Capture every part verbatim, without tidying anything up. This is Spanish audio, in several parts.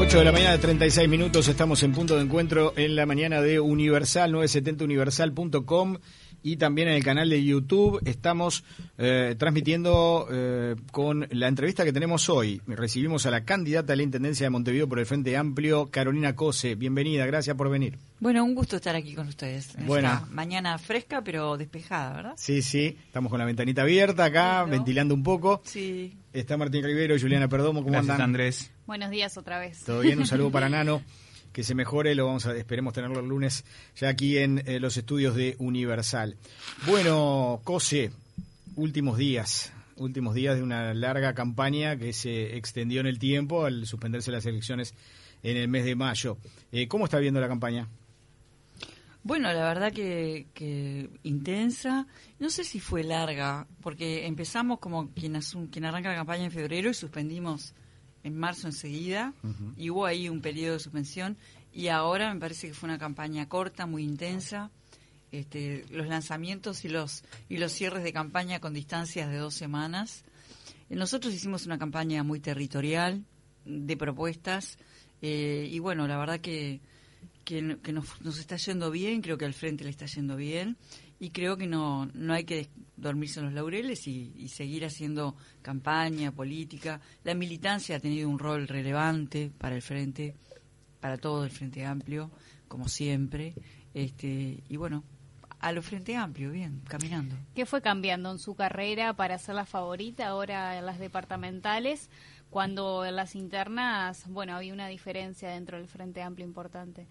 ocho de la mañana, treinta y seis minutos, estamos en punto de encuentro en la mañana de Universal, novecientos setenta universal punto com, y también en el canal de YouTube. Estamos eh, transmitiendo eh, con la entrevista que tenemos hoy. Recibimos a la candidata a la Intendencia de Montevideo por el Frente Amplio, Carolina Cose. Bienvenida, gracias por venir. Bueno, un gusto estar aquí con ustedes. Bueno. Esta mañana fresca, pero despejada, ¿verdad? Sí, sí, estamos con la ventanita abierta acá, Lindo. Ventilando un poco. Sí. Está Martín Rivero y Juliana Perdomo, ¿cómo Gracias, andan? Andrés. Buenos días otra vez. Todo bien, un saludo para Nano, que se mejore, lo vamos a, esperemos tenerlo el lunes ya aquí en eh, los estudios de Universal. Bueno, Cose, últimos días, últimos días de una larga campaña que se extendió en el tiempo al suspenderse las elecciones en el mes de mayo. Eh, ¿Cómo está viendo la campaña? Bueno, la verdad que, que intensa. No sé si fue larga, porque empezamos como quien, asum, quien arranca la campaña en febrero y suspendimos en marzo enseguida, uh-huh. y hubo ahí un periodo de suspensión, y ahora me parece que fue una campaña corta, muy intensa, este, los lanzamientos y los y los cierres de campaña con distancias de dos semanas. Nosotros hicimos una campaña muy territorial, de propuestas, eh, y bueno, la verdad que, que, que nos, nos está yendo bien, creo que al Frente le está yendo bien, y creo que no no hay que dormirse en los laureles y, y seguir haciendo campaña, política. La militancia ha tenido un rol relevante para el Frente, para todo el Frente Amplio, como siempre, este y bueno, a lo Frente Amplio, bien, caminando. ¿Qué fue cambiando en su carrera para ser la favorita ahora en las departamentales, cuando en las internas, bueno, había una diferencia dentro del Frente Amplio importante?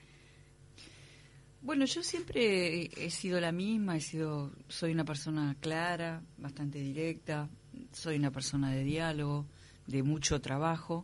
Bueno, yo siempre he sido la misma, he sido, soy una persona clara, bastante directa, soy una persona de diálogo, de mucho trabajo,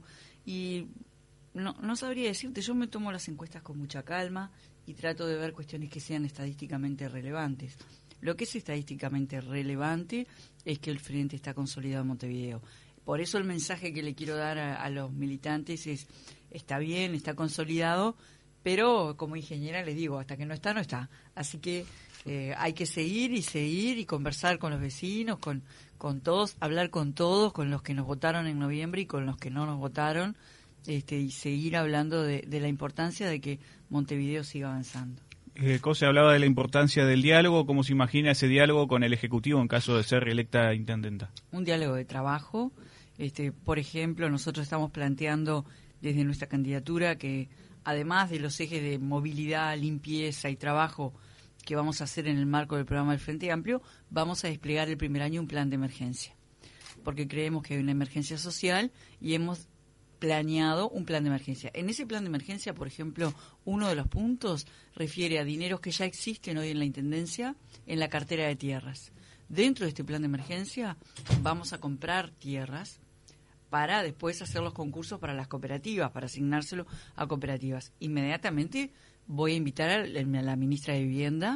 y no, no sabría decirte, yo me tomo las encuestas con mucha calma y trato de ver cuestiones que sean estadísticamente relevantes. Lo que es estadísticamente relevante es que el Frente está consolidado en Montevideo. Por eso el mensaje que le quiero dar a, a los militantes es, está bien, está consolidado, pero como ingeniera les digo, hasta que no está, no está. Así que eh, hay que seguir y seguir y conversar con los vecinos, con, con todos, hablar con todos, con los que nos votaron en noviembre y con los que no nos votaron, este, y seguir hablando de, de la importancia de que Montevideo siga avanzando. Eh, Cose hablaba de la importancia del diálogo. ¿Cómo se imagina ese diálogo con el Ejecutivo en caso de ser reelecta intendenta? Un diálogo de trabajo. Este, por ejemplo, nosotros estamos planteando desde nuestra candidatura que, además de los ejes de movilidad, limpieza y trabajo que vamos a hacer en el marco del programa del Frente Amplio, vamos a desplegar el primer año un plan de emergencia, porque creemos que hay una emergencia social y hemos planeado un plan de emergencia. En ese plan de emergencia, por ejemplo, uno de los puntos refiere a dineros que ya existen hoy en la Intendencia en la cartera de tierras. Dentro de este plan de emergencia vamos a comprar tierras para después hacer los concursos para las cooperativas, para asignárselo a cooperativas. Inmediatamente voy a invitar a la ministra de Vivienda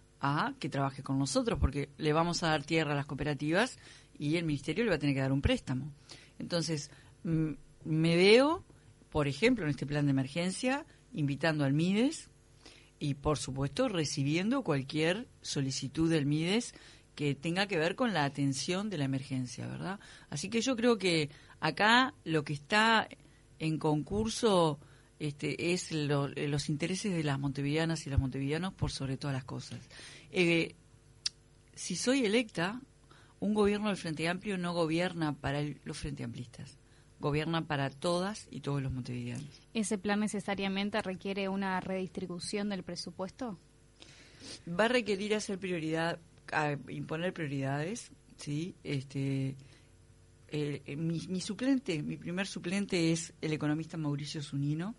a que trabaje con nosotros, porque le vamos a dar tierra a las cooperativas y el Ministerio le va a tener que dar un préstamo. Entonces, m- me veo, por ejemplo, en este plan de emergencia, invitando al MIDES y, por supuesto, recibiendo cualquier solicitud del MIDES que tenga que ver con la atención de la emergencia, ¿verdad? Así que yo creo que acá lo que está en concurso este, es lo, los intereses de las montevideanas y los montevideanos por sobre todas las cosas. Eh, si soy electa, un gobierno del Frente Amplio no gobierna para el, los Frente Amplistas, gobierna para todas y todos los montevideanos. ¿Ese plan necesariamente requiere una redistribución del presupuesto? Va a requerir hacer prioridad, a imponer prioridades, ¿sí? Este, eh, eh, mi, mi suplente, mi primer suplente es el economista Mauricio Zunino,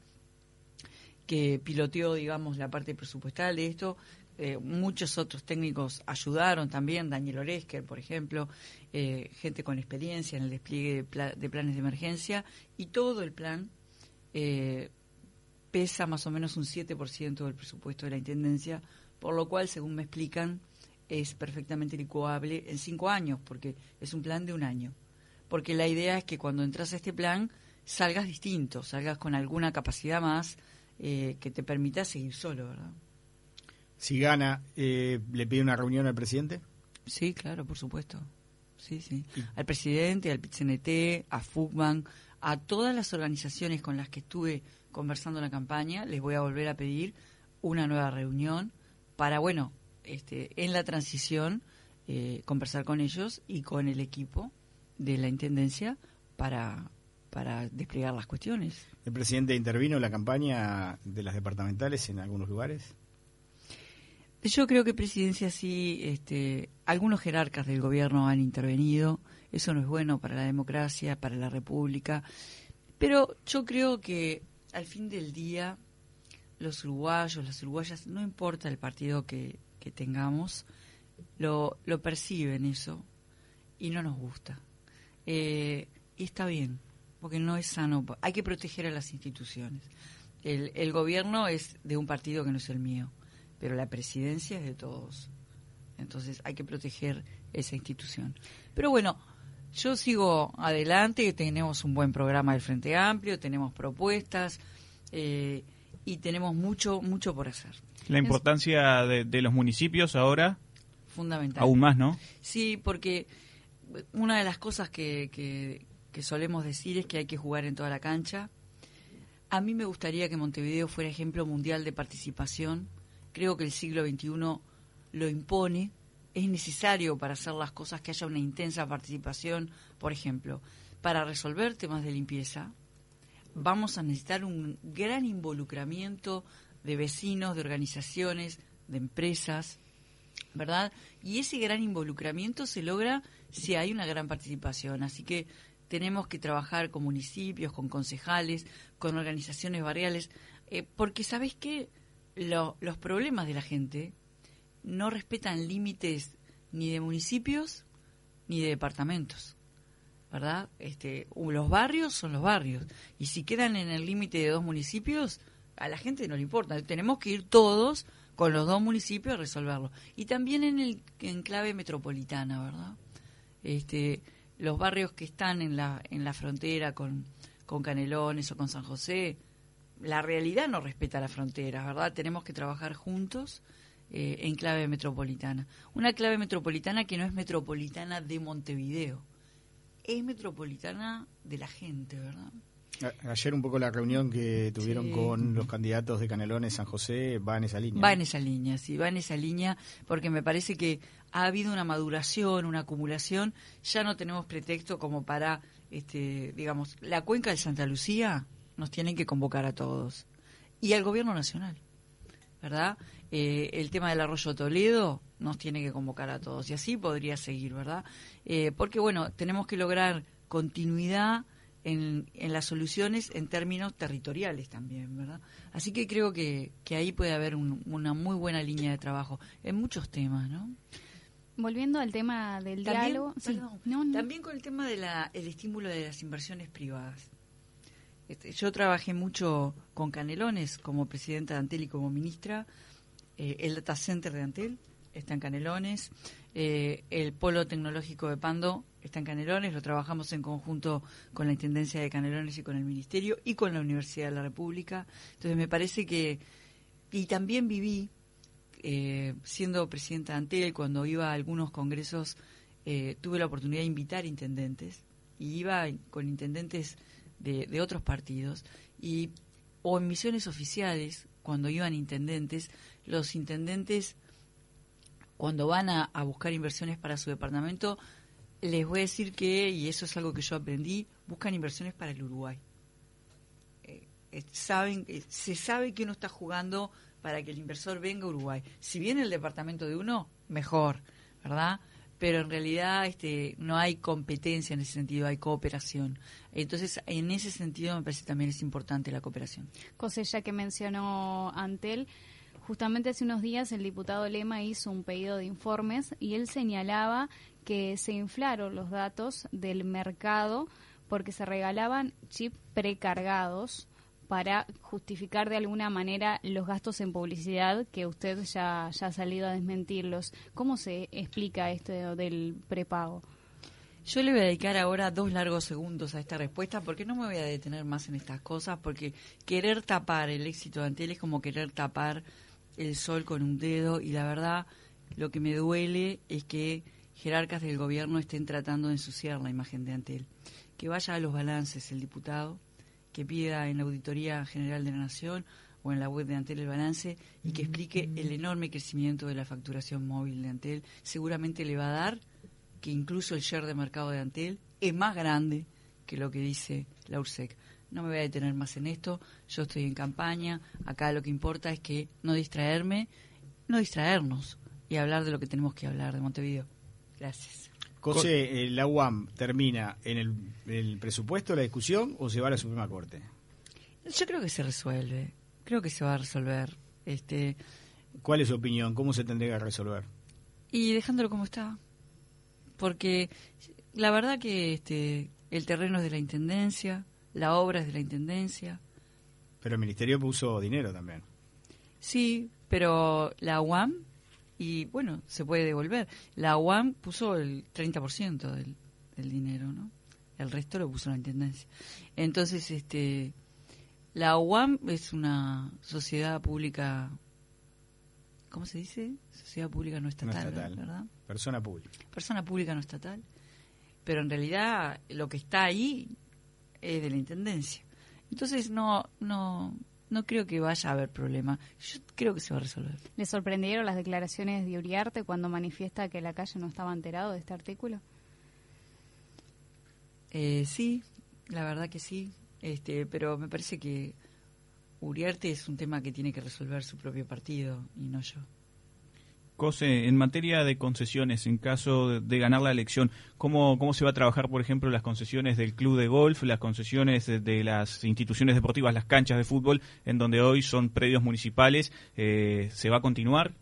que piloteó, digamos, la parte presupuestal de esto. Eh, muchos otros técnicos ayudaron también, Daniel Oresker, por ejemplo, eh, gente con experiencia en el despliegue de, pla- de planes de emergencia, y todo el plan eh, pesa más o menos un siete por ciento del presupuesto de la Intendencia, por lo cual, según me explican, es perfectamente licuable en cinco años, porque es un plan de un año. Porque la idea es que cuando entras a este plan salgas distinto, salgas con alguna capacidad más eh, que te permita seguir solo, ¿verdad? Si gana, eh, ¿le pide una reunión al presidente? Sí, claro, por supuesto. Sí, sí. Al presidente, al P I T C N T, a Fugman, a todas las organizaciones con las que estuve conversando en la campaña, les voy a volver a pedir una nueva reunión para, bueno, este, en la transición eh, conversar con ellos y con el equipo de la Intendencia para, para desplegar las cuestiones. ¿El presidente intervino en la campaña de las departamentales en algunos lugares? Yo creo que Presidencia sí, este, algunos jerarcas del gobierno han intervenido, eso no es bueno para la democracia, para la República, pero yo creo que al fin del día los uruguayos, las uruguayas, no importa el partido que, que tengamos, lo, lo perciben eso y no nos gusta. Eh, y está bien, porque no es sano, hay que proteger a las instituciones. El, el gobierno es de un partido que no es el mío, pero la presidencia es de todos. Entonces hay que proteger esa institución. Pero bueno, yo sigo adelante, tenemos un buen programa del Frente Amplio, tenemos propuestas eh, y tenemos mucho, mucho por hacer. La importancia de, de los municipios ahora, fundamental. Aún más, ¿no? Sí, porque una de las cosas que, que, que solemos decir es que hay que jugar en toda la cancha. A mí me gustaría que Montevideo fuera ejemplo mundial de participación. Creo que el siglo veintiuno lo impone. Es necesario para hacer las cosas que haya una intensa participación. Por ejemplo, para resolver temas de limpieza, vamos a necesitar un gran involucramiento de vecinos, de organizaciones, de empresas, ¿verdad? Y ese gran involucramiento se logra si hay una gran participación. Así que tenemos que trabajar con municipios, con concejales, con organizaciones barriales, eh, porque ¿sabes qué? Lo, los problemas de la gente no respetan límites ni de municipios ni de departamentos, ¿verdad? Este, los barrios son los barrios, y si quedan en el límite de dos municipios, a la gente no le importa. Tenemos que ir todos con los dos municipios a resolverlo. Y también en el enclave metropolitana, ¿verdad? Este, los barrios que están en la en la frontera con, con Canelones o con San José, la realidad no respeta la frontera, ¿verdad? Tenemos que trabajar juntos eh, en clave metropolitana. Una clave metropolitana que no es metropolitana de Montevideo, es metropolitana de la gente, ¿verdad? Ayer un poco la reunión que tuvieron sí. con los candidatos de Canelones, San José, va en esa línea. Va ¿no? en esa línea, sí, va en esa línea, porque me parece que ha habido una maduración, una acumulación, ya no tenemos pretexto como para, este, digamos, la cuenca de Santa Lucía nos tienen que convocar a todos, y al gobierno nacional, ¿verdad? Eh, el tema del Arroyo Toledo nos tiene que convocar a todos, y así podría seguir, ¿verdad? Eh, porque, bueno, tenemos que lograr continuidad En, en las soluciones en términos territoriales también, ¿verdad? Así que creo que, que ahí puede haber un, una muy buena línea de trabajo en muchos temas, ¿no? Volviendo al tema del también, diálogo, perdón, sí. no, no. también con el tema del el estímulo de las inversiones privadas. Este, yo trabajé mucho con Canelones como presidenta de Antel y como ministra. Eh, el data center de Antel está en Canelones, eh, el polo tecnológico de Pando está en Canelones, lo trabajamos en conjunto con la Intendencia de Canelones y con el Ministerio y con la Universidad de la República. Entonces me parece que, y también viví, eh, siendo presidenta de Antel, cuando iba a algunos congresos, eh, tuve la oportunidad de invitar intendentes, y iba con intendentes de, de otros partidos, y o en misiones oficiales, cuando iban intendentes, los intendentes, cuando van a, a buscar inversiones para su departamento, les voy a decir que, y eso es algo que yo aprendí, buscan inversiones para el Uruguay. Eh, eh, saben, eh, se sabe que uno está jugando para que el inversor venga a Uruguay. Si viene el departamento de uno, mejor, ¿verdad? Pero en realidad este, no hay competencia en ese sentido, hay cooperación. Entonces, en ese sentido me parece también es importante la cooperación. Cosella que mencionó Antel, justamente hace unos días el diputado Lema hizo un pedido de informes y él señalaba que se inflaron los datos del mercado porque se regalaban chips precargados para justificar de alguna manera los gastos en publicidad que usted ya, ya ha salido a desmentirlos. ¿Cómo se explica esto del prepago? Yo le voy a dedicar ahora dos largos segundos a esta respuesta porque no me voy a detener más en estas cosas, porque querer tapar el éxito de Antel es como querer tapar el sol con un dedo, y la verdad lo que me duele es que jerarcas del gobierno estén tratando de ensuciar la imagen de Antel. Que vaya a los balances el diputado que pida en la Auditoría General de la Nación o en la web de Antel el balance y que explique el enorme crecimiento de la facturación móvil de Antel. Seguramente le va a dar que incluso el share de mercado de Antel es más grande que lo que dice la URSEC. No me voy a detener más en esto, yo estoy en campaña, acá lo que importa es que no distraerme, no distraernos y hablar de lo que tenemos que hablar de Montevideo. Gracias. José, ¿la U A M termina en el, el presupuesto, la discusión, o se va a la Suprema Corte? Yo creo que se resuelve, creo que se va a resolver. Este, ¿Cuál es su opinión? ¿Cómo se tendría que resolver? Y dejándolo como está, porque la verdad que este, el terreno es de la Intendencia, la obra es de la Intendencia. Pero el Ministerio puso dinero también. Sí, pero la U A M, y bueno, se puede devolver. La U A M puso el treinta por ciento del, del dinero, ¿no? El resto lo puso la Intendencia. Entonces, este, la U A M es una sociedad pública, ¿cómo se dice? Sociedad pública no estatal, no estatal, ¿verdad? Persona pública. Persona pública no estatal. Pero en realidad lo que está ahí es de la Intendencia. Entonces no, no, no creo que vaya a haber problema. Yo creo que se va a resolver. ¿Le sorprendieron las declaraciones de Uriarte cuando manifiesta que la calle no estaba enterado de este artículo? Eh, sí, la verdad que sí. Este, pero me parece que Uriarte es un tema que tiene que resolver su propio partido y no yo. José, en materia de concesiones, en caso de, de ganar la elección, ¿cómo, ¿cómo se va a trabajar, por ejemplo, las concesiones del club de golf, las concesiones de, de las instituciones deportivas, las canchas de fútbol, en donde hoy son predios municipales? Eh, ¿Se va a continuar?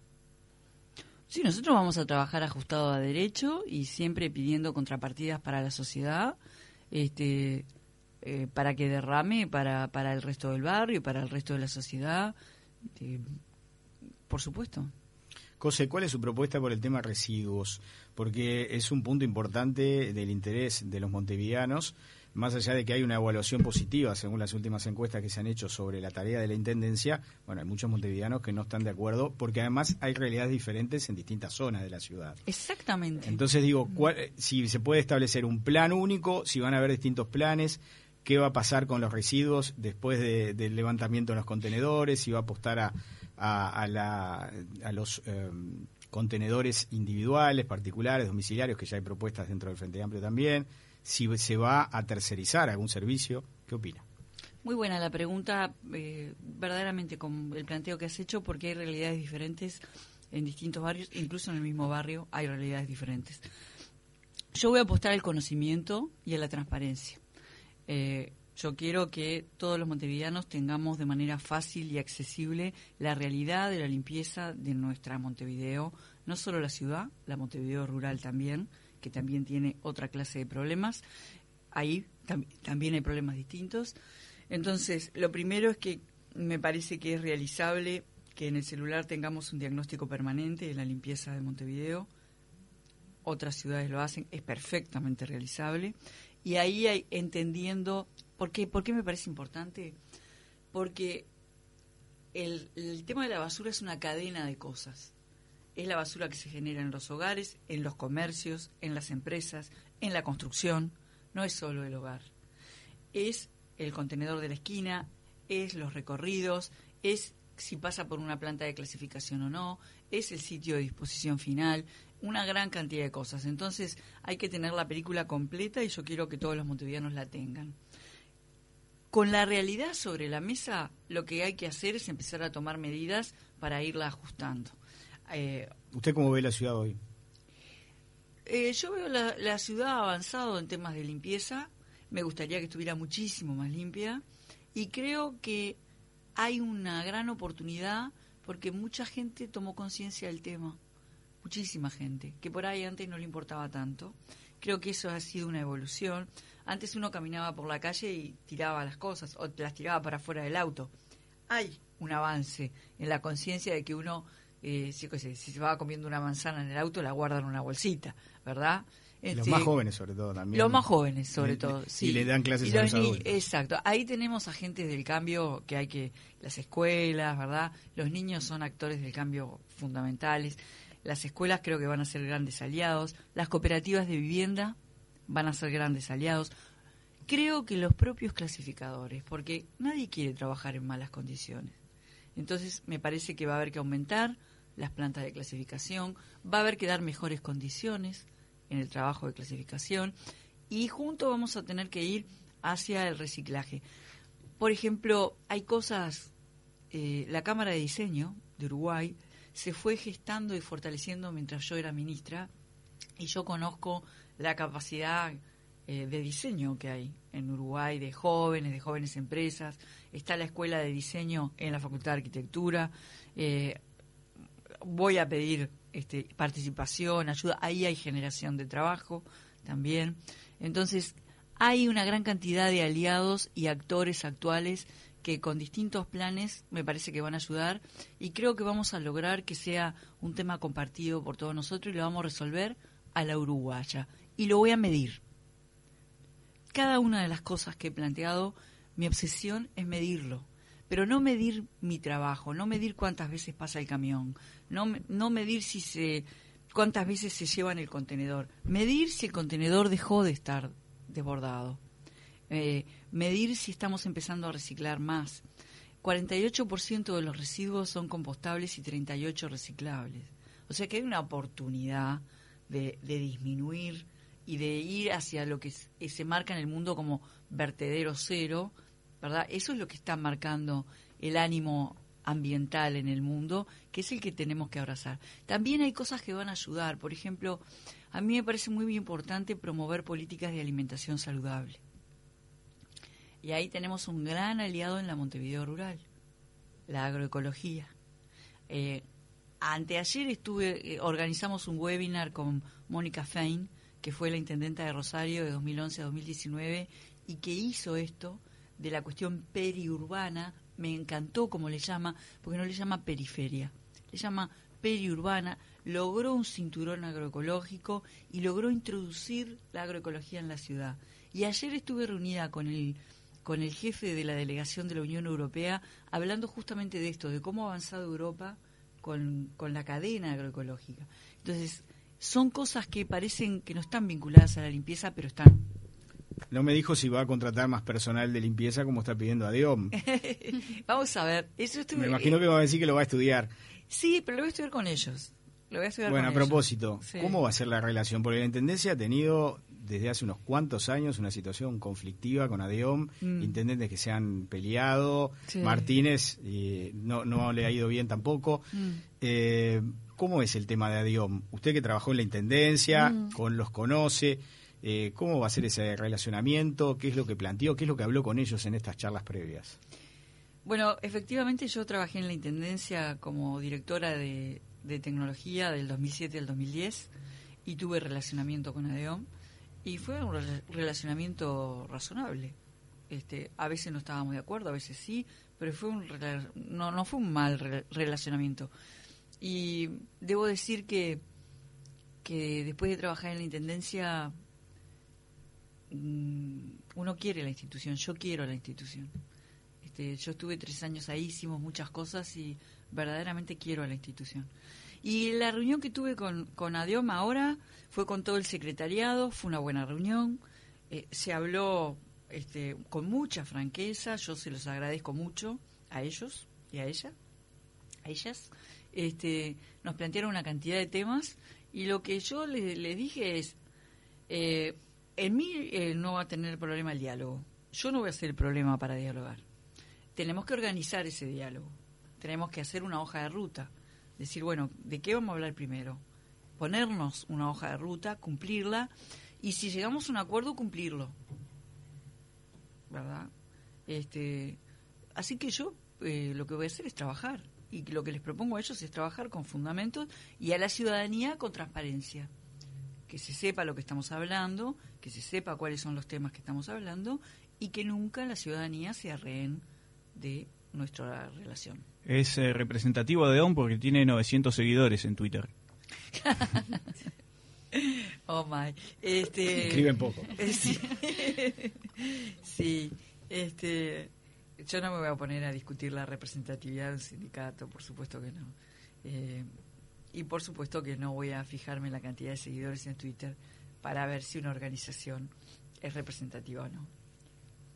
Sí, nosotros vamos a trabajar ajustado a derecho y siempre pidiendo contrapartidas para la sociedad, este, eh, para que derrame para, para el resto del barrio, para el resto de la sociedad, eh, por supuesto. José, ¿cuál es su propuesta por el tema residuos? Porque es un punto importante del interés de los montevideanos, más allá de que hay una evaluación positiva, según las últimas encuestas que se han hecho sobre la tarea de la Intendencia. Bueno, hay muchos montevideanos que no están de acuerdo, porque además hay realidades diferentes en distintas zonas de la ciudad. Exactamente. Entonces digo, ¿cuál, si se puede establecer un plan único, si van a haber distintos planes, qué va a pasar con los residuos después de, del levantamiento en los contenedores, si va a apostar a... a, a, la, a los eh, contenedores individuales, particulares, domiciliarios, que ya hay propuestas dentro del Frente Amplio también, si se va a tercerizar algún servicio. ¿Qué opina? Muy buena la pregunta, eh, verdaderamente con el planteo que has hecho, porque hay realidades diferentes en distintos barrios, incluso en el mismo barrio hay realidades diferentes. Yo voy a apostar al conocimiento y a la transparencia. Eh, Yo quiero que todos los montevideanos tengamos de manera fácil y accesible la realidad de la limpieza de nuestra Montevideo, no solo la ciudad, la Montevideo rural también, que también tiene otra clase de problemas. Ahí tam- también hay problemas distintos. Entonces, lo primero es que me parece que es realizable que en el celular tengamos un diagnóstico permanente de la limpieza de Montevideo. Otras ciudades lo hacen, es perfectamente realizable. Y ahí hay, entendiendo... ¿Por qué? ¿Por qué me parece importante? Porque el, el tema de la basura es una cadena de cosas. Es la basura que se genera en los hogares, en los comercios, en las empresas, en la construcción. No es solo el hogar. Es el contenedor de la esquina, es los recorridos, es si pasa por una planta de clasificación o no, es el sitio de disposición final, una gran cantidad de cosas. Entonces hay que tener la película completa y yo quiero que todos los montevideanos la tengan. Con la realidad sobre la mesa, lo que hay que hacer es empezar a tomar medidas para irla ajustando. Eh, ¿Usted cómo ve la ciudad hoy? Eh, yo veo la, la ciudad avanzado en temas de limpieza. Me gustaría que estuviera muchísimo más limpia. Y creo que hay una gran oportunidad porque mucha gente tomó conciencia del tema. Muchísima gente, que por ahí antes no le importaba tanto. Creo que eso ha sido una evolución. Antes uno caminaba por la calle y tiraba las cosas, o las tiraba para afuera del auto. Hay un avance en la conciencia de que uno, eh, sí, si se va comiendo una manzana en el auto, la guarda en una bolsita, ¿verdad? Los Este, más jóvenes, sobre todo, también. Los más jóvenes, sobre y, todo, sí. Y le dan clases y a los los ni- adultos. Exacto. Ahí tenemos agentes del cambio que hay que... Las escuelas, ¿verdad? Los niños son actores del cambio fundamentales. Las escuelas creo que van a ser grandes aliados. Las cooperativas de vivienda van a ser grandes aliados. creo que los propios clasificadores, porque nadie quiere trabajar en malas condiciones. Entonces me parece que va a haber que aumentar las plantas de clasificación, va a haber que dar mejores condiciones en el trabajo de clasificación y juntos vamos a tener que ir hacia el reciclaje. Por ejemplo, hay cosas, eh, la Cámara de Diseño de Uruguay se fue gestando y fortaleciendo mientras yo era ministra y yo conozco la capacidad eh, de diseño que hay en Uruguay, de jóvenes, de jóvenes empresas. Está la Escuela de Diseño en la Facultad de Arquitectura. Eh, voy a pedir este, participación, ayuda. Ahí hay generación de trabajo también. Entonces, hay una gran cantidad de aliados y actores actuales que con distintos planes me parece que van a ayudar y creo que vamos a lograr que sea un tema compartido por todos nosotros y lo vamos a resolver a la uruguaya. Y lo voy a medir. Cada una de las cosas que he planteado, mi obsesión es medirlo. Pero no medir mi trabajo, no medir cuántas veces pasa el camión, no, no medir si se, cuántas veces se lleva en el contenedor, medir si el contenedor dejó de estar desbordado, eh, medir si estamos empezando a reciclar más. cuarenta y ocho por ciento de los residuos son compostables y treinta y ocho por ciento reciclables. O sea que hay una oportunidad de, de disminuir y de ir hacia lo que se, se marca en el mundo como vertedero cero, ¿verdad? Eso es lo que está marcando el ánimo ambiental en el mundo, que es el que tenemos que abrazar. También hay cosas que van a ayudar. Por ejemplo, a mí me parece muy importante promover políticas de alimentación saludable. Y ahí tenemos un gran aliado en la Montevideo rural, la agroecología. Eh, anteayer estuve, eh, organizamos un webinar con Mónica Fein, que fue la intendenta de Rosario de dos mil once a dos mil diecinueve, y que hizo esto de la cuestión periurbana. Me encantó como le llama, porque no le llama periferia, le llama periurbana. Logró un cinturón agroecológico y logró introducir la agroecología en la ciudad. Y ayer estuve reunida con el, con el jefe de la delegación de la Unión Europea, hablando justamente de esto, de cómo ha avanzado Europa con, con la cadena agroecológica. Entonces, son cosas que parecen que no están vinculadas a la limpieza, pero están. No me dijo si va a contratar más personal de limpieza como está pidiendo a Diom. Vamos a ver. Eso estuve, me imagino que va a decir que lo va a estudiar. Sí, pero lo voy a estudiar con ellos. Lo voy a estudiar bueno, con a propósito, ellos. Sí. ¿Cómo va a ser la relación? Porque la Intendencia ha tenido desde hace unos cuantos años una situación conflictiva con ADEOM, mm. intendentes que se han peleado, sí. Martínez eh, no, no le ha ido bien tampoco. Mm. Eh, ¿Cómo es el tema de ADEOM? Usted que trabajó en la Intendencia, mm. con los conoce, eh, ¿cómo va a ser ese relacionamiento? ¿Qué es lo que planteó? ¿Qué es lo que habló con ellos en estas charlas previas? Bueno, efectivamente yo trabajé en la Intendencia como directora de, de tecnología del dos mil siete al dos mil diez y tuve relacionamiento con ADEOM y fue un re- relacionamiento razonable. Este, a veces no estábamos de acuerdo, a veces sí, pero fue un rela- no, no fue un mal re- relacionamiento. Y debo decir que, que después de trabajar en la Intendencia, mmm, uno quiere la institución, yo quiero la institución. Este, yo estuve tres años ahí, hicimos muchas cosas y verdaderamente quiero a la institución. Y la reunión que tuve con, con ADEOM ahora fue con todo el secretariado, fue una buena reunión, eh, se habló este, con mucha franqueza, yo se los agradezco mucho a ellos y a ella, a ellas. Este, nos plantearon una cantidad de temas y lo que yo les le dije es, eh, en mí eh, no va a tener problema el diálogo, yo no voy a ser el problema para dialogar. Tenemos que organizar ese diálogo, tenemos que hacer una hoja de ruta, decir, bueno, ¿de qué vamos a hablar primero? Ponernos una hoja de ruta, cumplirla, y si llegamos a un acuerdo, cumplirlo, ¿verdad? Este, así que yo eh, lo que voy a hacer es trabajar, y lo que les propongo a ellos es trabajar con fundamentos y a la ciudadanía con transparencia, que se sepa lo que estamos hablando, que se sepa cuáles son los temas que estamos hablando, y que nunca la ciudadanía sea rehén de nuestra relación. Es eh, representativo de ADEOM porque tiene novecientos seguidores en Twitter. Oh my. Este, Escriben poco. Eh, sí. Sí. Este, yo no me voy a poner a discutir la representatividad de un sindicato, por supuesto que no. Eh, y por supuesto que no voy a fijarme en la cantidad de seguidores en Twitter para ver si una organización es representativa o no.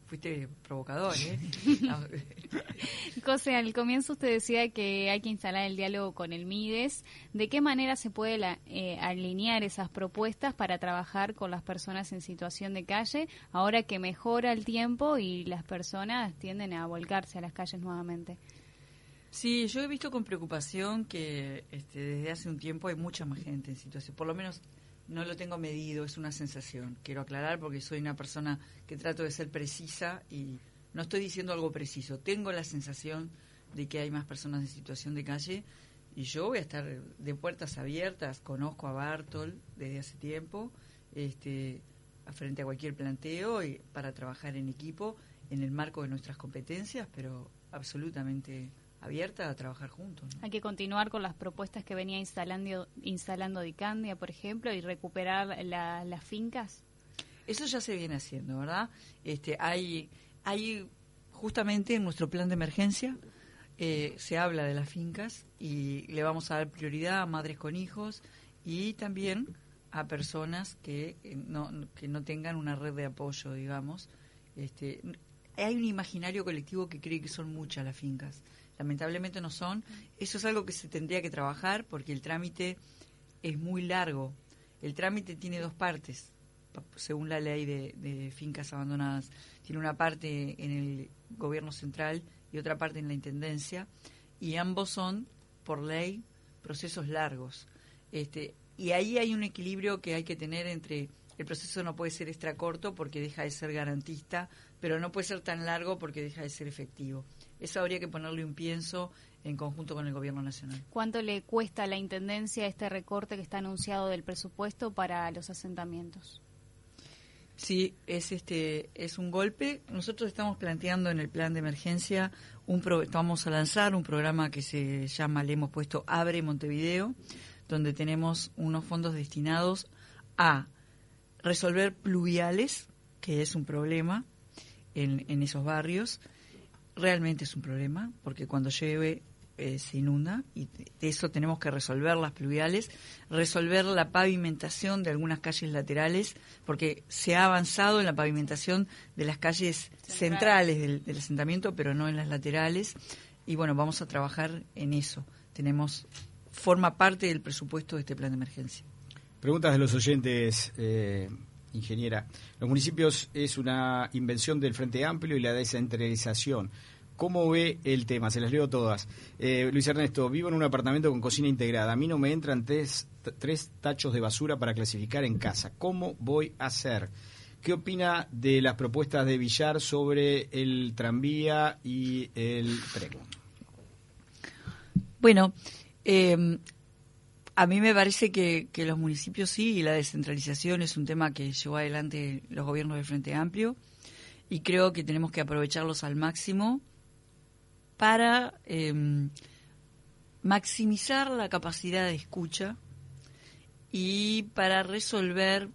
fuiste provocador, ¿eh? No. José, al comienzo usted decía que hay que instalar el diálogo con el MIDES. ¿De qué manera se puede la, eh, alinear esas propuestas para trabajar con las personas en situación de calle, ahora que mejora el tiempo y las personas tienden a volcarse a las calles nuevamente? Sí, yo he visto con preocupación que este, desde hace un tiempo hay mucha más gente en situación, por lo menos no lo tengo medido, es una sensación. Quiero aclarar porque soy una persona que trato de ser precisa y no estoy diciendo algo preciso. Tengo la sensación de que hay más personas en situación de calle y yo voy a estar de puertas abiertas. Conozco a Bartol desde hace tiempo, este, a frente a cualquier planteo y para trabajar en equipo en el marco de nuestras competencias, pero absolutamente abierta a trabajar juntos, ¿no? Hay que continuar con las propuestas que venía instalando instalando Dicandia, por ejemplo, y recuperar la, las fincas. Eso ya se viene haciendo, ¿verdad? Este, hay, hay justamente en nuestro plan de emergencia eh, se habla de las fincas y le vamos a dar prioridad a madres con hijos y también a personas que eh, no que no tengan una red de apoyo, digamos. Este, hay un imaginario colectivo que cree que son muchas las fincas. Lamentablemente no son. Eso es algo que se tendría que trabajar porque el trámite es muy largo. El trámite tiene dos partes, según la ley de, de fincas abandonadas. Tiene una parte en el gobierno central y otra parte en la intendencia, y ambos son, por ley, procesos largos. Este, y ahí hay un equilibrio que hay que tener entre... El proceso no puede ser extra corto porque deja de ser garantista, pero no puede ser tan largo porque deja de ser efectivo. Eso habría que ponerle un pienso en conjunto con el Gobierno Nacional. ¿Cuánto le cuesta a la Intendencia este recorte que está anunciado del presupuesto para los asentamientos? Sí, es este es un golpe. Nosotros estamos planteando en el plan de emergencia, un pro, vamos a lanzar un programa que se llama, le hemos puesto Abre Montevideo, donde tenemos unos fondos destinados a resolver pluviales, que es un problema en, en esos barrios. Realmente es un problema, porque cuando llueve eh, se inunda, y de eso tenemos que resolver las pluviales, resolver la pavimentación de algunas calles laterales, porque se ha avanzado en la pavimentación de las calles centrales, centrales del, del asentamiento, pero no en las laterales, y bueno, vamos a trabajar en eso. Tenemos, forma parte del presupuesto de este plan de emergencia. Preguntas de los oyentes, eh, ingeniera. Los municipios es una invención del Frente Amplio y la descentralización. ¿Cómo ve el tema? Se las leo todas. Eh, Luis Ernesto, vivo en un apartamento con cocina integrada. A mí no me entran tres, tres tachos de basura para clasificar en casa. ¿Cómo voy a hacer? ¿Qué opina de las propuestas de Villar sobre el tranvía y el tren? Bueno, eh, a mí me parece que, que los municipios sí, y la descentralización es un tema que llevó adelante los gobiernos del Frente Amplio, y creo que tenemos que aprovecharlos al máximo para eh, maximizar la capacidad de escucha y para resolver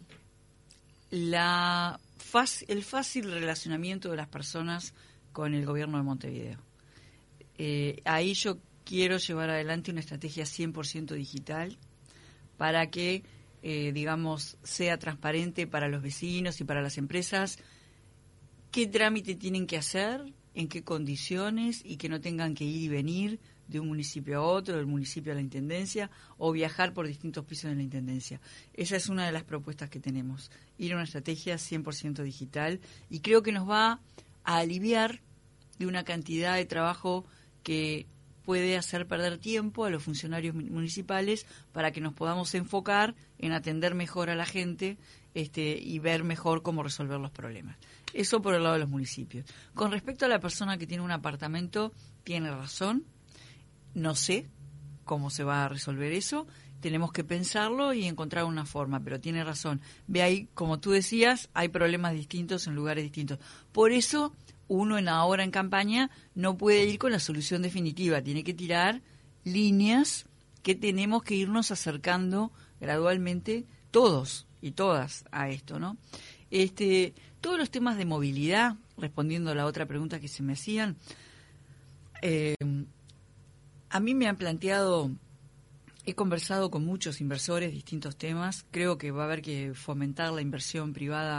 la el fácil relacionamiento de las personas con el gobierno de Montevideo. Eh, ahí yo quiero llevar adelante una estrategia cien por ciento digital para que, eh, digamos, sea transparente para los vecinos y para las empresas qué trámite tienen que hacer, en qué condiciones, y que no tengan que ir y venir de un municipio a otro, del municipio a la intendencia, o viajar por distintos pisos de la intendencia. Esa es una de las propuestas que tenemos, ir a una estrategia cien por ciento digital, y creo que nos va a aliviar de una cantidad de trabajo que puede hacer perder tiempo a los funcionarios municipales para que nos podamos enfocar en atender mejor a la gente este, y ver mejor cómo resolver los problemas. Eso por el lado de los municipios. Con respecto a la persona que tiene un apartamento, tiene razón. No sé cómo se va a resolver eso. Tenemos que pensarlo y encontrar una forma, pero tiene razón. Ve ahí, como tú decías, hay problemas distintos en lugares distintos. Por eso uno en ahora en campaña no puede ir con la solución definitiva, tiene que tirar líneas que tenemos que irnos acercando gradualmente todos y todas a esto, ¿no? Este, todos los temas de movilidad, respondiendo a la otra pregunta que se me hacían, eh, a mí me han planteado, he conversado con muchos inversores distintos temas, creo que va a haber que fomentar la inversión privada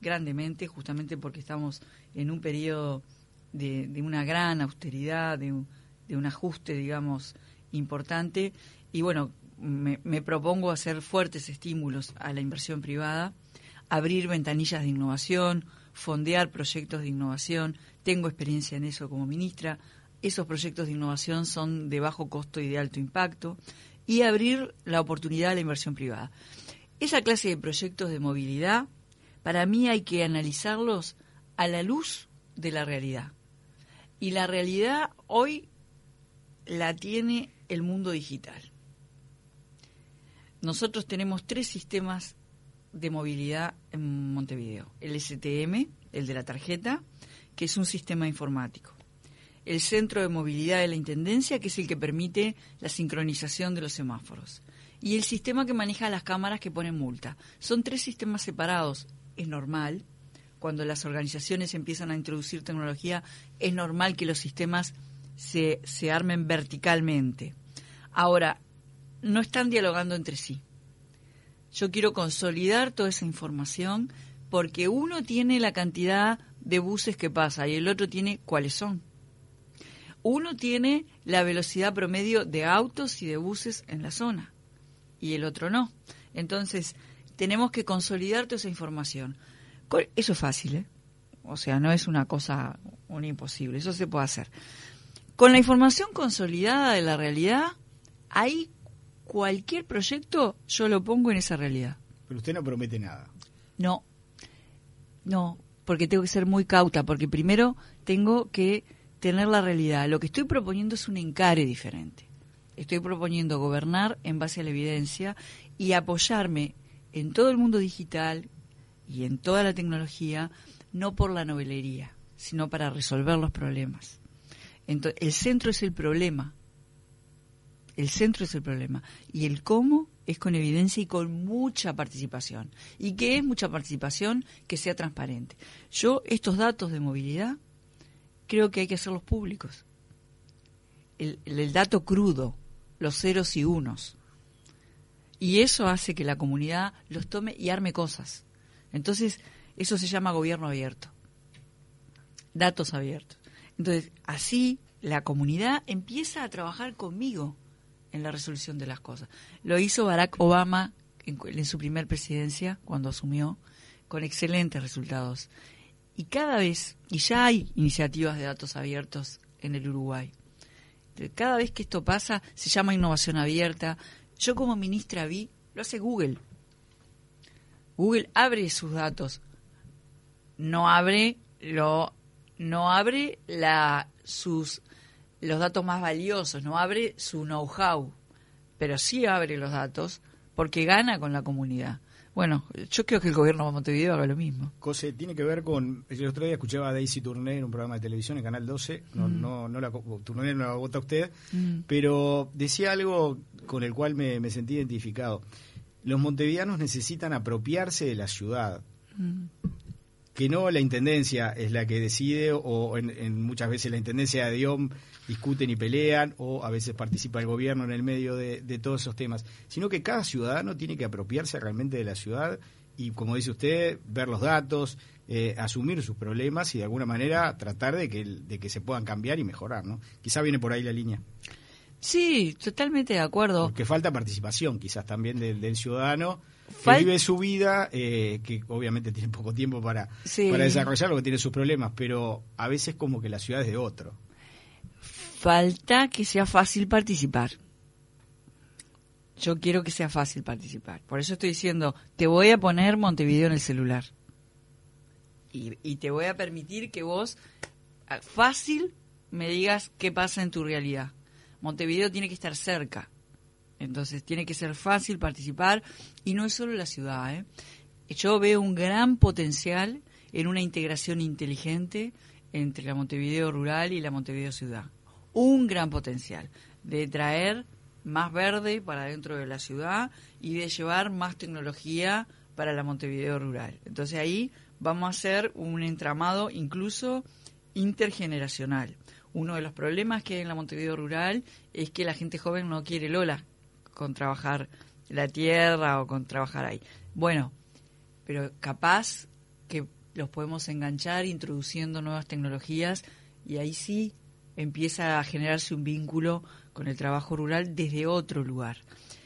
grandemente, justamente porque estamos en un periodo de, de una gran austeridad, de un, de un ajuste, digamos, importante. Y bueno, me, me propongo hacer fuertes estímulos a la inversión privada, abrir ventanillas de innovación, fondear proyectos de innovación. Tengo experiencia en eso como ministra. Esos proyectos de innovación son de bajo costo y de alto impacto. Y abrir la oportunidad a la inversión privada. Esa clase de proyectos de movilidad, para mí hay que analizarlos a la luz de la realidad. Y la realidad hoy la tiene el mundo digital. Nosotros tenemos tres sistemas de movilidad en Montevideo. El S T M, el de la tarjeta, que es un sistema informático. El Centro de Movilidad de la Intendencia, que es el que permite la sincronización de los semáforos. Y el sistema que maneja las cámaras que ponen multa. Son tres sistemas separados. Es normal. Cuando las organizaciones empiezan a introducir tecnología, es normal que los sistemas se, se armen verticalmente. Ahora, no están dialogando entre sí. Yo quiero consolidar toda esa información porque uno tiene la cantidad de buses que pasa y el otro tiene cuáles son. Uno tiene la velocidad promedio de autos y de buses en la zona y el otro no. Entonces, tenemos que consolidar toda esa información. Eso es fácil, ¿eh? O sea, no es una cosa un imposible, eso se puede hacer. Con la información consolidada de la realidad, ahí cualquier proyecto yo lo pongo en esa realidad. Pero usted no promete nada. No, no, porque tengo que ser muy cauta, porque primero tengo que tener la realidad. Lo que estoy proponiendo es un encare diferente. Estoy proponiendo gobernar en base a la evidencia y apoyarme en todo el mundo digital y en toda la tecnología, no por la novelería, sino para resolver los problemas. Entonces, el centro es el problema. El centro es el problema. Y el cómo es con evidencia y con mucha participación. ¿Y qué es mucha participación? Que sea transparente. Yo, estos datos de movilidad, creo que hay que hacerlos públicos. El, el, el dato crudo, los ceros y unos. Y eso hace que la comunidad los tome y arme cosas. Entonces, eso se llama gobierno abierto. Datos abiertos. Entonces, así la comunidad empieza a trabajar conmigo en la resolución de las cosas. Lo hizo Barack Obama en, en su primer presidencia, cuando asumió, con excelentes resultados. Y cada vez, y ya hay iniciativas de datos abiertos en el Uruguay. Cada vez que esto pasa, se llama innovación abierta. Yo como ministra vi, lo hace Google. Google abre sus datos. No abre lo, no abre la, sus, los datos más valiosos, no abre su know-how, pero sí abre los datos porque gana con la comunidad. Bueno, yo creo que el gobierno de Montevideo haga lo mismo. Cose, tiene que ver con... El otro día escuchaba a Daisy Tourné en un programa de televisión en Canal doce, no, mm. no, no la, Tourné no la vota usted, mm. pero decía algo con el cual me, me sentí identificado. Los montevideanos necesitan apropiarse de la ciudad, mm. que no la intendencia es la que decide, o en, en muchas veces la intendencia de Dion discuten y pelean, o a veces participa el gobierno en el medio de, de todos esos temas, sino que cada ciudadano tiene que apropiarse realmente de la ciudad y, como dice usted, ver los datos, eh, asumir sus problemas y de alguna manera tratar de que, de que se puedan cambiar y mejorar, ¿no? Quizá viene por ahí la línea. Sí, totalmente de acuerdo. Porque falta participación quizás también del, del ciudadano que Fal- vive su vida, eh, que obviamente tiene poco tiempo para, sí. para desarrollarlo, que tiene sus problemas, pero a veces como que la ciudad es de otro. Falta que sea fácil participar. Yo quiero que sea fácil participar. Por eso estoy diciendo, te voy a poner Montevideo en el celular. Y, y te voy a permitir que vos fácil me digas qué pasa en tu realidad. Montevideo tiene que estar cerca. Entonces tiene que ser fácil participar. Y no es solo la ciudad, ¿eh? Yo veo un gran potencial en una integración inteligente entre la Montevideo rural y la Montevideo ciudad. Un gran potencial de traer más verde para dentro de la ciudad y de llevar más tecnología para la Montevideo rural. Entonces ahí vamos a hacer un entramado incluso intergeneracional. Uno de los problemas que hay en la Montevideo rural es que la gente joven no quiere Lola con trabajar la tierra o con trabajar ahí. Bueno, pero capaz que los podemos enganchar introduciendo nuevas tecnologías y ahí sí empieza a generarse un vínculo con el trabajo rural desde otro lugar.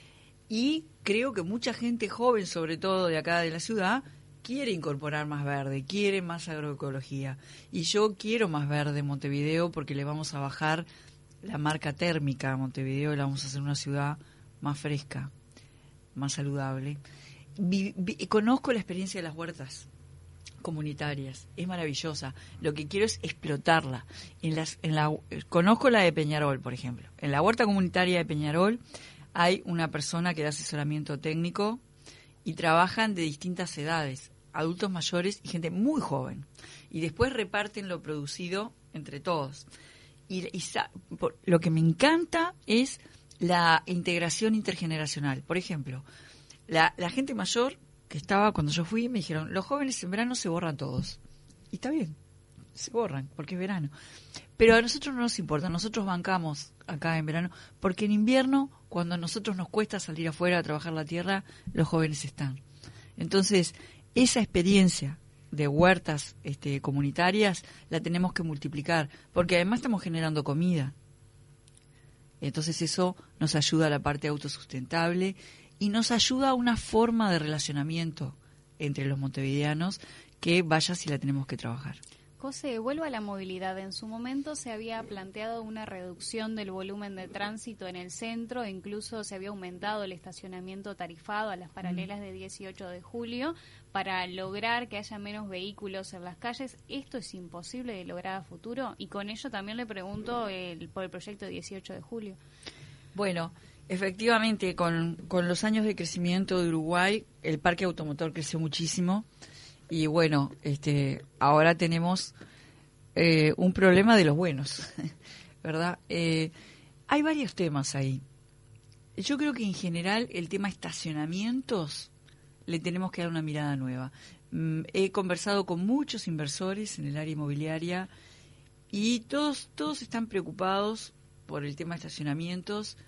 Y creo que mucha gente joven, sobre todo de acá de la ciudad, quiere incorporar más verde, quiere más agroecología. Y yo quiero más verde en Montevideo porque le vamos a bajar la marca térmica a Montevideo y la vamos a hacer una ciudad más fresca, más saludable. Vi, vi, conozco la experiencia de las huertas comunitarias, es maravillosa. Lo que quiero es explotarla. En las, en la, conozco la de Peñarol, por ejemplo. En la huerta comunitaria de Peñarol hay una persona que da asesoramiento técnico y trabajan de distintas edades, adultos mayores y gente muy joven. Y después reparten lo producido entre todos. Y, y por, lo que me encanta es la integración intergeneracional. Por ejemplo, la, la gente mayor que estaba cuando yo fui me dijeron, los jóvenes en verano se borran todos. Y está bien, se borran porque es verano. Pero a nosotros no nos importa, nosotros bancamos acá en verano, porque en invierno, cuando a nosotros nos cuesta salir afuera a trabajar la tierra, los jóvenes están. Entonces, esa experiencia de huertas este, comunitarias la tenemos que multiplicar, porque además estamos generando comida. Entonces eso nos ayuda a la parte autosustentable y nos ayuda a una forma de relacionamiento entre los montevideanos que vaya si la tenemos que trabajar. José, vuelvo a la movilidad. En su momento se había planteado una reducción del volumen de tránsito en el centro, e incluso se había aumentado el estacionamiento tarifado a las paralelas de dieciocho de julio para lograr que haya menos vehículos en las calles. ¿Esto es imposible de lograr a futuro? Y con ello también le pregunto el, por el proyecto dieciocho de julio. Bueno, efectivamente, con, con los años de crecimiento de Uruguay, el parque automotor creció muchísimo. Y bueno, este, ahora tenemos eh, un problema de los buenos, ¿verdad? Eh, hay varios temas ahí. Yo creo que en general el tema estacionamientos le tenemos que dar una mirada nueva. Mm, he conversado con muchos inversores en el área inmobiliaria y todos, todos están preocupados por el tema de estacionamientos.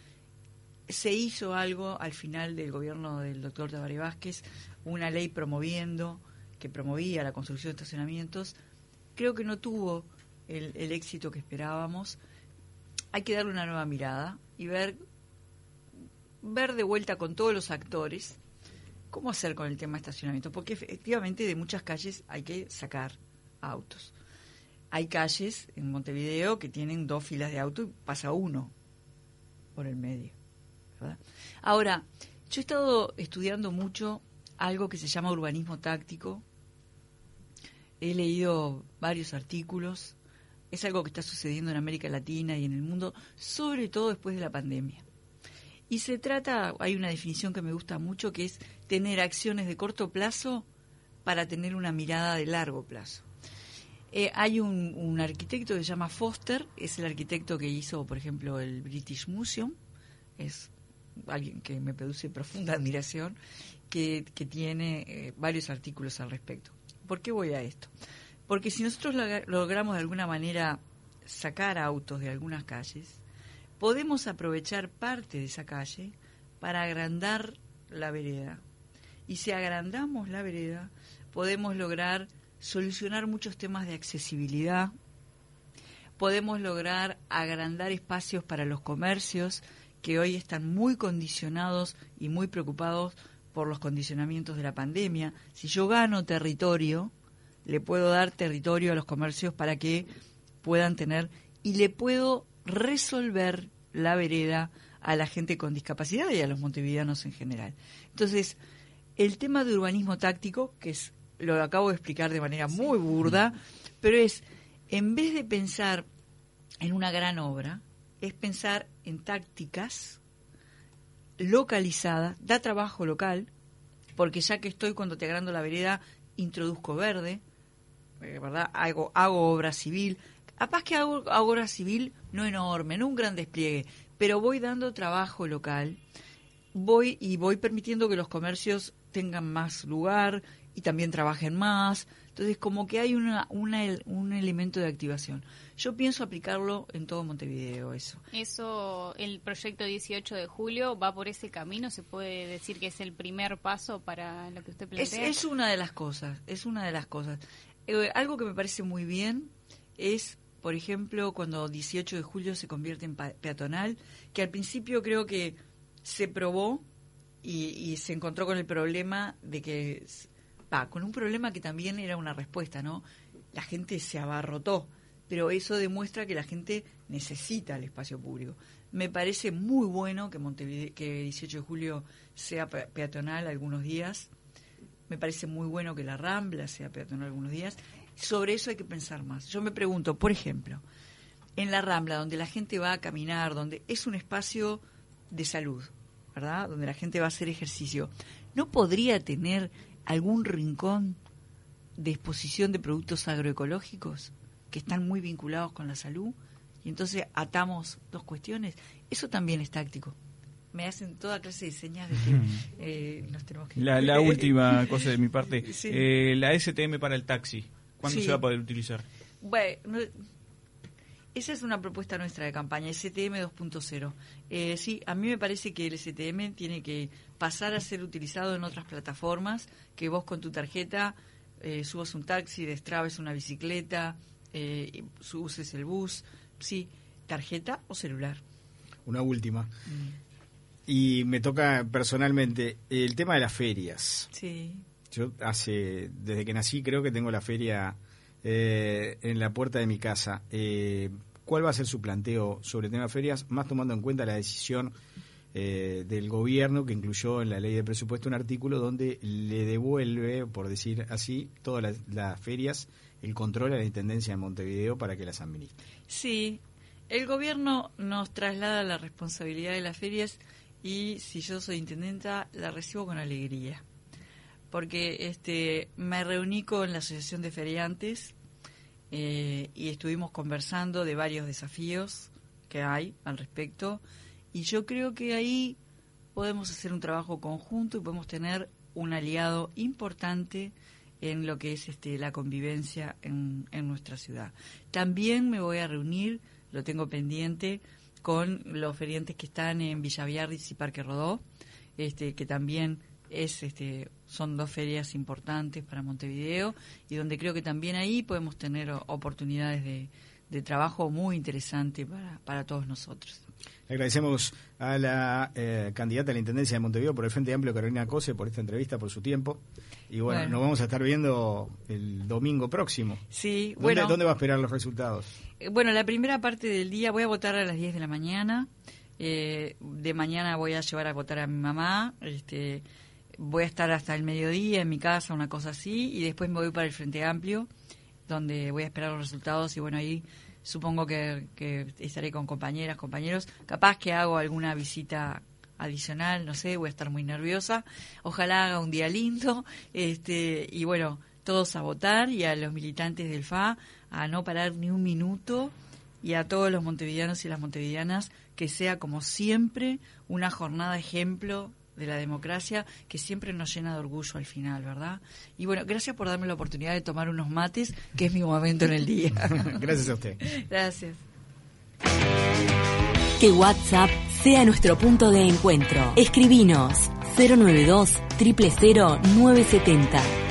Se hizo algo al final del gobierno del doctor Tabaré Vázquez, una ley promoviendo... que promovía la construcción de estacionamientos, creo que no tuvo el, el éxito que esperábamos. Hay que darle una nueva mirada y ver, ver de vuelta con todos los actores cómo hacer con el tema de estacionamiento, porque efectivamente de muchas calles hay que sacar autos. Hay calles en Montevideo que tienen dos filas de autos y pasa uno por el medio, ¿verdad? Ahora, yo he estado estudiando mucho algo que se llama urbanismo táctico. He leído varios artículos. Es algo que está sucediendo en América Latina y en el mundo, sobre todo después de la pandemia. Y se trata, hay una definición que me gusta mucho, que es tener acciones de corto plazo para tener una mirada de largo plazo. Eh, hay un, un arquitecto que se llama Foster, es el arquitecto que hizo, por ejemplo, el British Museum. Es alguien que me produce profunda admiración, que, que tiene eh, varios artículos al respecto. ¿Por qué voy a esto? Porque si nosotros log- logramos de alguna manera sacar autos de algunas calles, podemos aprovechar parte de esa calle para agrandar la vereda. Y si agrandamos la vereda, podemos lograr solucionar muchos temas de accesibilidad, podemos lograr agrandar espacios para los comercios que hoy están muy condicionados y muy preocupados por los condicionamientos de la pandemia. Si yo gano territorio, le puedo dar territorio a los comercios para que puedan tener, y le puedo resolver la vereda a la gente con discapacidad y a los montevideanos en general. Entonces, el tema de urbanismo táctico, que es lo acabo de explicar de manera muy burda, pero es, en vez de pensar en una gran obra, es pensar en tácticas localizadas, da trabajo local, porque ya que estoy, cuando te agrando la vereda, introduzco verde, ¿verdad? Hago, hago obra civil, capaz que hago, hago obra civil no enorme, no un gran despliegue, pero voy dando trabajo local, voy y voy permitiendo que los comercios tengan más lugar, y también trabajen más. Entonces, como que hay una, una un elemento de activación. Yo pienso aplicarlo en todo Montevideo, eso. Eso, el proyecto dieciocho de julio va por ese camino, se puede decir que es el primer paso para lo que usted plantea. Es, es una de las cosas, es una de las cosas. Eh, algo que me parece muy bien es, por ejemplo, cuando dieciocho de julio se convierte en pa- peatonal, que al principio creo que se probó y, y se encontró con el problema de que... Va, con un problema que también era una respuesta, ¿no? La gente se abarrotó, pero eso demuestra que la gente necesita el espacio público. Me parece muy bueno que Montevideo, que dieciocho de julio sea pe- peatonal algunos días. Me parece muy bueno que la Rambla sea peatonal algunos días. Sobre eso hay que pensar más. Yo me pregunto, por ejemplo, en la Rambla, donde la gente va a caminar, donde es un espacio de salud, ¿verdad? Donde la gente va a hacer ejercicio, ¿no podría tener algún rincón de exposición de productos agroecológicos que están muy vinculados con la salud? Y entonces atamos dos cuestiones. Eso también es táctico. Me hacen toda clase de señas de que eh, nos tenemos que... La, la última cosa de mi parte, sí. eh, la S T M para el taxi, ¿cuándo Sí. se va a poder utilizar? Bueno, esa es una propuesta nuestra de campaña, S T M dos punto cero. Eh, sí, a mí me parece que el S T M tiene que pasar a ser utilizado en otras plataformas, que vos con tu tarjeta eh, subas un taxi, destrabes una bicicleta, eh, uses el bus, sí, tarjeta o celular. Una última. Mm. Y me toca personalmente el tema de las ferias. Sí. Yo hace, desde que nací creo que tengo la feria eh, en la puerta de mi casa. Eh, ¿Cuál va a ser su planteo sobre el tema de ferias, más tomando en cuenta la decisión eh, del gobierno que incluyó en la ley de presupuesto un artículo donde le devuelve, por decir así, todas las, las ferias, el control a la Intendencia de Montevideo para que las administre? Sí, el gobierno nos traslada la responsabilidad de las ferias y si yo soy intendenta la recibo con alegría. Porque este me reuní con la Asociación de Feriantes eh, y estuvimos conversando de varios desafíos que hay al respecto, y yo creo que ahí podemos hacer un trabajo conjunto y podemos tener un aliado importante en lo que es este la convivencia en, en nuestra ciudad. También me voy a reunir, lo tengo pendiente, con los feriantes que están en Villa Biarritz y Parque Rodó, este que también es este son dos ferias importantes para Montevideo y donde creo que también ahí podemos tener oportunidades de, de trabajo muy interesante para, para todos nosotros. Le agradecemos a la eh, candidata a la Intendencia de Montevideo por el Frente Amplio, Carolina Cose, por esta entrevista, por su tiempo. Y bueno, bueno. nos vamos a estar viendo el domingo próximo. Sí, ¿Dónde, bueno. ¿Dónde va a esperar los resultados? Eh, Bueno, la primera parte del día voy a votar a las diez de la mañana. Eh, de mañana voy a llevar a votar a mi mamá. Este, voy a estar hasta el mediodía en mi casa, una cosa así. Y después me voy para el Frente Amplio, donde voy a esperar los resultados. Y bueno, ahí supongo que, que estaré con compañeras, compañeros. Capaz que hago alguna visita adicional, no sé, voy a estar muy nerviosa. Ojalá haga un día lindo. Este, y bueno, todos a votar, y a los militantes del F A a no parar ni un minuto, y a todos los montevideanos y las montevideanas que sea como siempre una jornada ejemplo de la democracia que siempre nos llena de orgullo al final, ¿verdad? Y bueno, gracias por darme la oportunidad de tomar unos mates, que es mi momento en el día. Gracias a usted. Gracias. Que WhatsApp sea nuestro punto de encuentro. Escribinos cero nueve dos, cero cero cero, nueve siete cero.